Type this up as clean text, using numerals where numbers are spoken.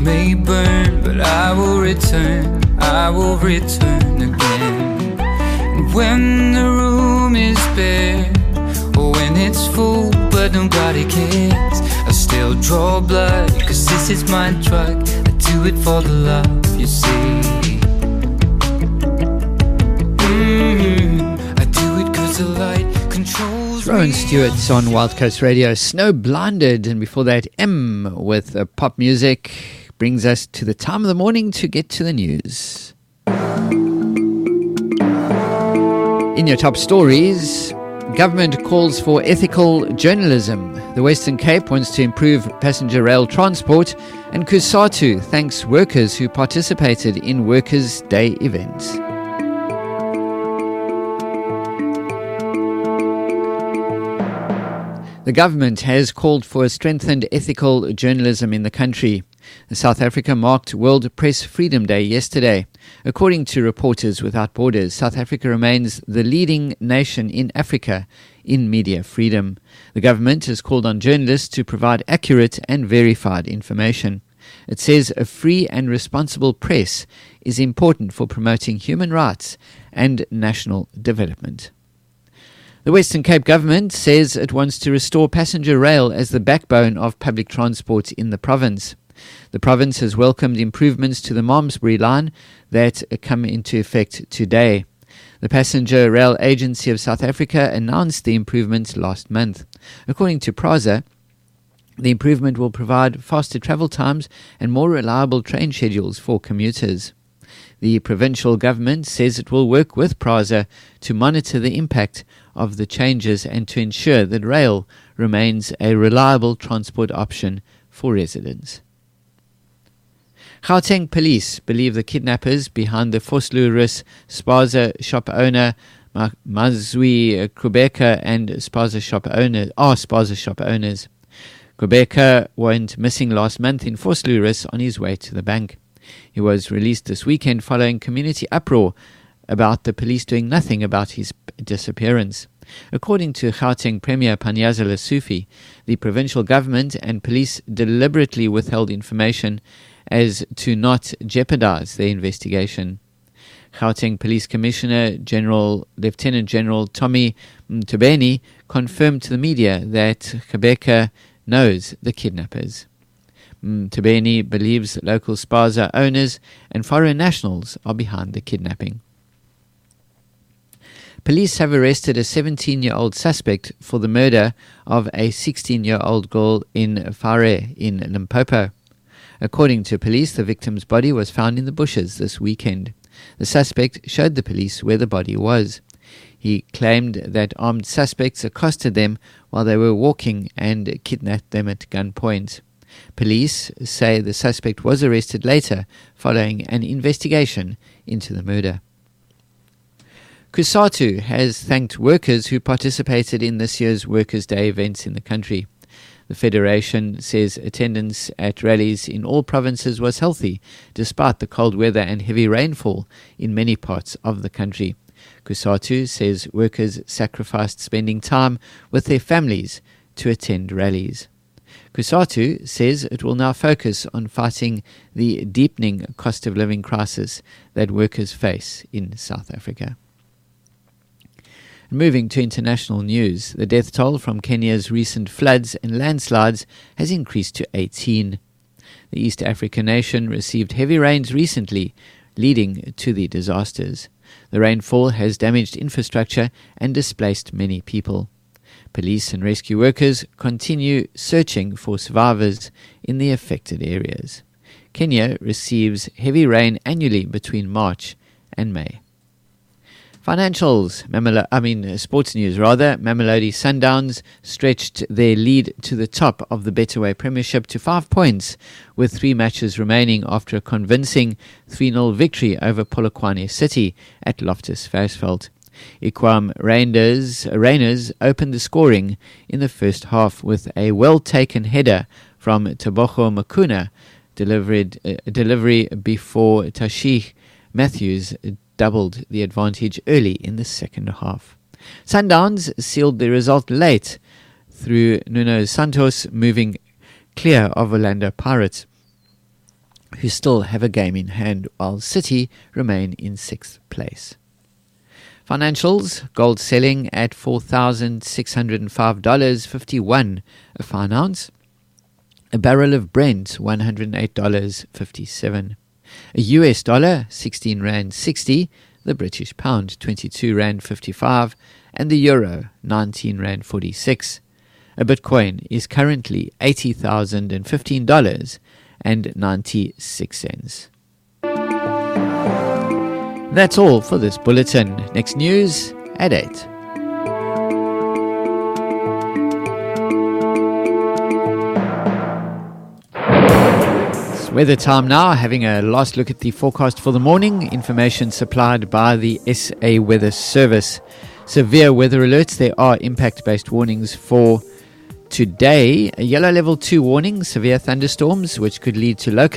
may burn, but I will return again. And when the room is bare, or when it's full but nobody cares, I still draw blood, cause this is my drug. I do it for the love, you see. I do it cause the light controls me. Rowan Stewart's on Wild Coast Radio, Snow Blinded, and before that M with pop music brings us to the time of the morning to get to the news. In your top stories, government calls for ethical journalism. The Western Cape wants to improve passenger rail transport, and Cusatu thanks workers who participated in Workers' Day events. The government has called for a strengthened ethical journalism in the country. South Africa marked World Press Freedom Day yesterday. According to Reporters Without Borders, South Africa remains the leading nation in Africa in media freedom. The government has called on journalists to provide accurate and verified information. It says a free and responsible press is important for promoting human rights and national development. The Western Cape government says it wants to restore passenger rail as the backbone of public transport in the province. The province has welcomed improvements to the Malmesbury line that come into effect today. The Passenger Rail Agency of South Africa announced the improvements last month. According to PRASA, the improvement will provide faster travel times and more reliable train schedules for commuters. The provincial government says it will work with PRASA to monitor the impact of the changes and to ensure that rail remains a reliable transport option for residents. Gauteng police believe the kidnappers behind the Vosloorus Spaza shop owner Mazwi Kubeka and Spaza shop owners are Spaza shop owners. Kubeka went missing last month in Vosloorus on his way to the bank. He was released this weekend following community uproar about the police doing nothing about his disappearance. According to Gauteng Premier Panyaza Lesufi, the provincial government and police deliberately withheld information as to not jeopardize the investigation. Gauteng Police Commissioner Lieutenant General Tommy Mtubeni confirmed to the media that Kubeka knows the kidnappers. Mtubeni believes local Spaza owners and foreign nationals are behind the kidnapping. Police have arrested a 17-year-old suspect for the murder of a 16-year-old girl in Fare in Limpopo. According to police, the victim's body was found in the bushes this weekend. The suspect showed the police where the body was. He claimed that armed suspects accosted them while they were walking and kidnapped them at gunpoint. Police say the suspect was arrested later following an investigation into the murder. Cusatu has thanked workers who participated in this year's Workers' Day events in the country. The Federation says attendance at rallies in all provinces was healthy, despite the cold weather and heavy rainfall in many parts of the country. Cusatu says workers sacrificed spending time with their families to attend rallies. Cusatu says it will now focus on fighting the deepening cost of living crisis that workers face in South Africa. Moving to international news, the death toll from Kenya's recent floods and landslides has increased to 18. The East African nation received heavy rains recently, leading to the disasters. The rainfall has damaged infrastructure and displaced many people. Police and rescue workers continue searching for survivors in the affected areas. Kenya receives heavy rain annually between March and May. Sports news. Mamelodi Sundowns stretched their lead to the top of the Betway Premiership to 5 points, with 3 matches remaining after a convincing 3-0 victory over Polokwane City at Loftus Versfeld. Equam Rainers opened the scoring in the first half with a well-taken header from Tebogo Makuna, delivery before Tashih Matthews doubled the advantage early in the second half. Sundowns sealed the result late through Nuno Santos moving clear of Orlando Pirates. who still have a game in hand, while City remain in 6th place. Financials, gold selling at $4,605.51 a fine ounce. A barrel of Brent, $108.57. A US dollar, 16 Rand 60. The British pound, 22 Rand 55. And the euro, 19 Rand 46. A Bitcoin is currently $80,015.96. That's all for this bulletin. Next news at 8. It's weather time now, having a last look at the forecast for the morning. Information supplied by the SA Weather Service. Severe weather alerts. There are impact-based warnings for today. A yellow level 2 warning, severe thunderstorms, which could lead to local